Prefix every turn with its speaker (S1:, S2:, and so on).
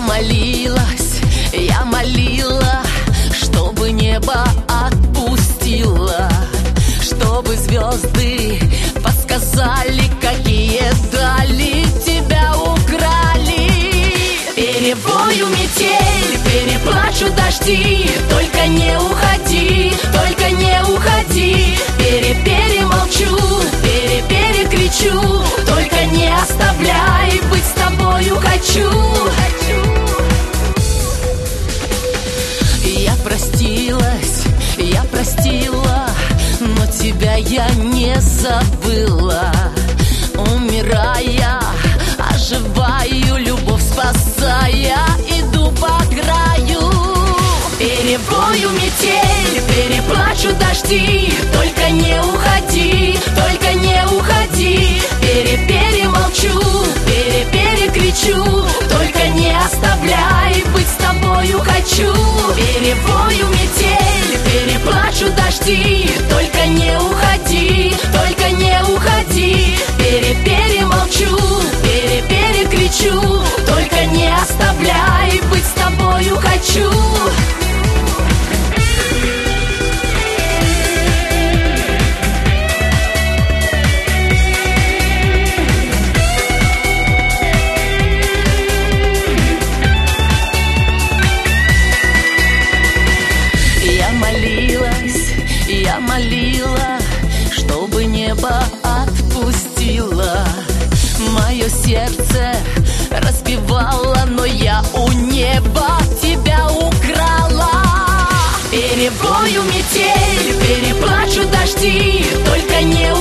S1: Я молила, чтобы небо отпустило, чтобы звезды подсказали, какие дали тебя украли. Перевою метель, переплачу дожди, только не уходи, только не уходи. Перемолчу, перекричу, только не оставляй, быть с тобою хочу. Я простила, но тебя я не забыла. Умирая, оживаю, любовь спасая, иду по краю. Перевою метель, переплачу дожди, только не уходи, только не уходи. Перемолчу, перекричу, только не оставляй, быть с тобою хочу. Перевою метель, переплачу дожди, только не уходи, только не уходи. Перемолчу, перекричу, только не оставляй, быть с тобою хочу. Я молила, чтобы небо отпустило. Мое сердце разбивало, но я у неба тебя украла. Перевою метель, переплачу дожди, только не